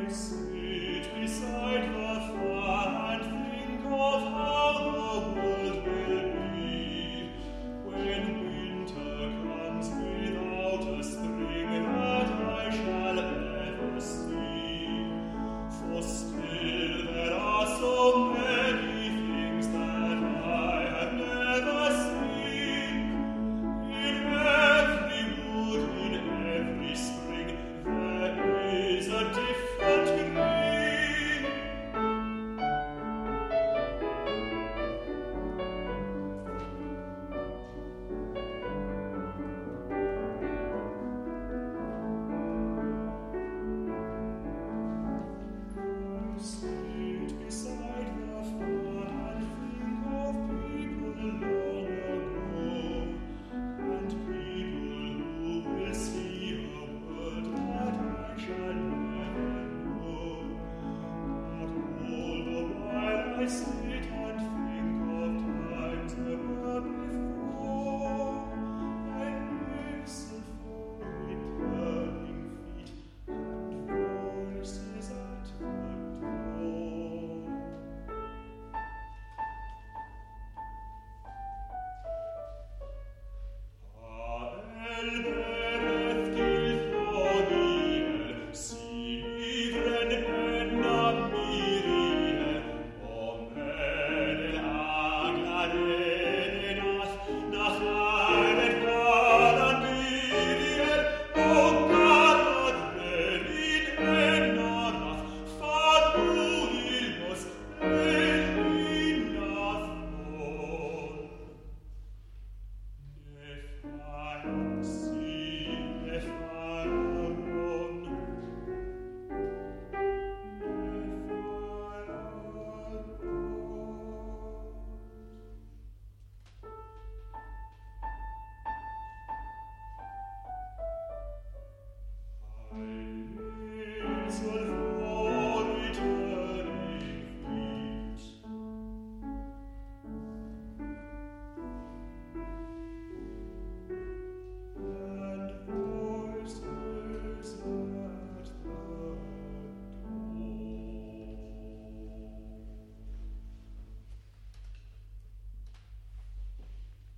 sit beside the fire and think of how the world will be when winter comes without a spring that I shall ever see. For still there are so many things that I have never seen. In every wood, in every spring, there is a different green. Sit beside the fire and think of people long ago, and people who will see a world that I shall never know. But all the while I sit and think of times that were before. I listen for returning feet and voices at the door. El bereth gil thoniel, si vren